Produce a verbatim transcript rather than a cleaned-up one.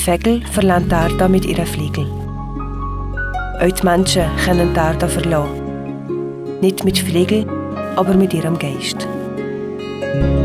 Vögel verlässt die Erde mit ihren Flügeln. Auch die Menschen können die Erde verlassen. Nicht mit Flügeln, aber mit ihrem Geist.